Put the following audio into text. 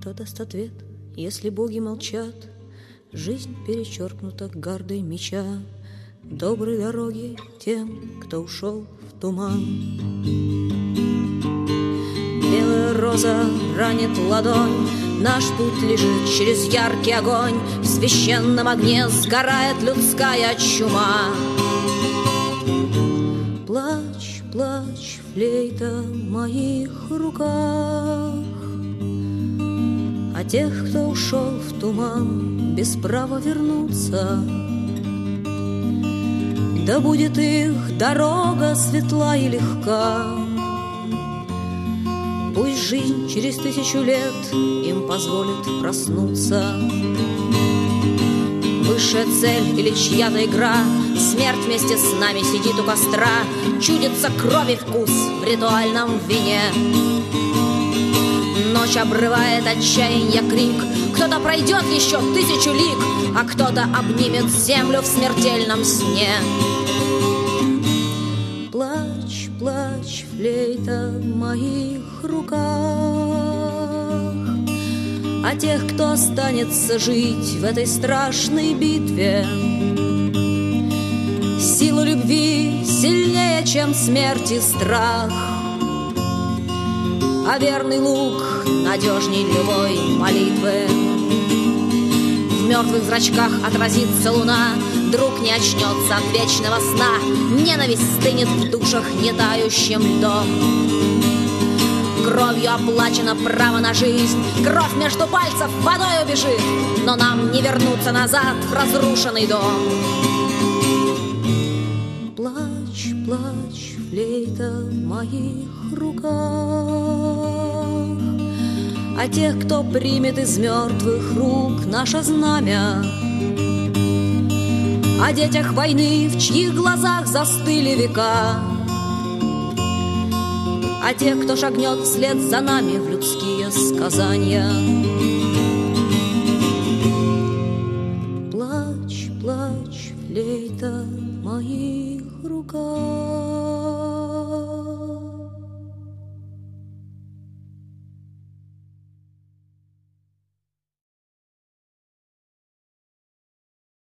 Кто даст ответ, если боги молчат? Жизнь перечеркнута гардой меча. Доброй дороги тем, кто ушел в туман. Белая роза ранит ладонь, наш путь лежит через яркий огонь. В священном огне сгорает людская чума. Плачь, плачь, флейта в моих руках о тех, кто ушел в туман без права вернуться. Да будет их дорога светла и легка. Пусть жизнь через 1000 лет им позволит проснуться. Высшая цель или чья-то игра, смерть вместе с нами сидит у костра. Чудится крови вкус в ритуальном вине. Ночь обрывает отчаянье крик. Кто-то пройдет еще 1000 лиг, а кто-то обнимет землю в смертельном сне. Плачь, плачь, флейта в моих руках о тех, кто останется жить в этой страшной битве. Сила любви сильнее, чем смерть и страх, а верный лук надежней любой молитвы. В мертвых зрачках отразится луна, друг не очнется от вечного сна. Ненависть стынет в душах нетающим льдом. Кровью оплачено право на жизнь, кровь между пальцев водой убежит, но нам не вернуться назад в разрушенный дом. Плачь, плачь, флейта в моих руках о тех, кто примет из мертвых рук наше знамя, о детях войны, в чьих глазах застыли века, о тех, кто шагнет вслед за нами в людские сказания.